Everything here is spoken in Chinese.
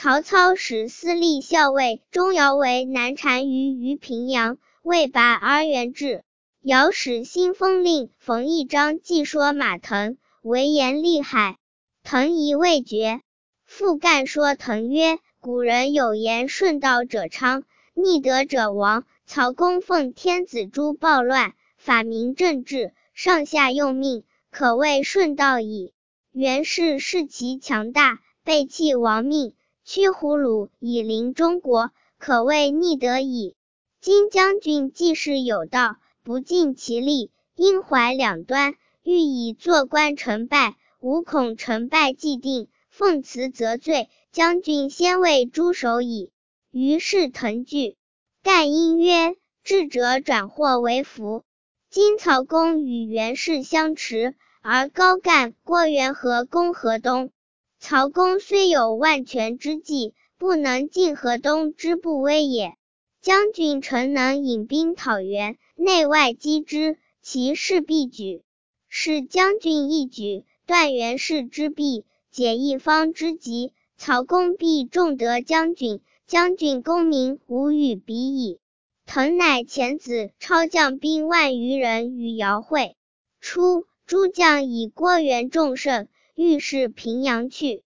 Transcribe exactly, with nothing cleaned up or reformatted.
曹操使司隶校尉钟繇为南单于于平阳，为拔而援之。繇使新封令冯一章记说马腾，为言厉害。腾疑未决，复干说腾曰：古人有言，顺道者昌，逆德者亡。曹公奉天子诛暴乱，法明政治，上下用命，可谓顺道矣。袁氏士其强大，背弃亡命，驱胡虏以临中国，可谓逆德矣。今将军济世有道，不尽其力，因怀两端，欲以做官成败，吾恐成败既定，奉辞则罪，将军先为诛首矣。于是腾惧。干因曰：智者转祸为福。今曹公与袁氏相持，而高干、郭元和攻河东。曹公虽有万全之计，不能尽河东之不威也。将军诚能引兵讨袁，内外击之，其势必举。是将军一举，断袁氏之臂，解一方之急，曹公必重得将军，将军功名无与比矣。腾乃遣子超将兵万余人与姚会。初，诸将以郭元众胜，欲使平阳去。